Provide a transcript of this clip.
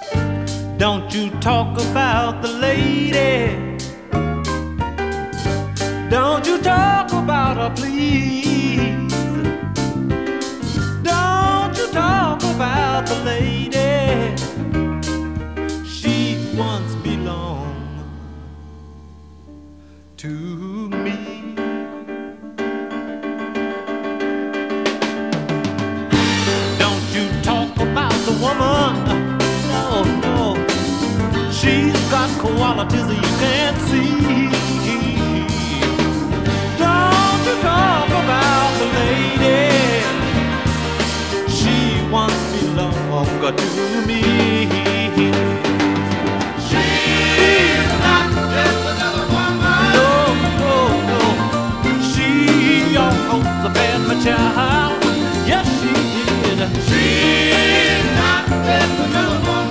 Don't you talk about the lady. Don't you talk about her, please. Don't you talk about the lady. She once belonged to me. Don't you talk about the woman. No, no. She's got qualities that you can't see. Don't you talk about the lady. She once belonged to me.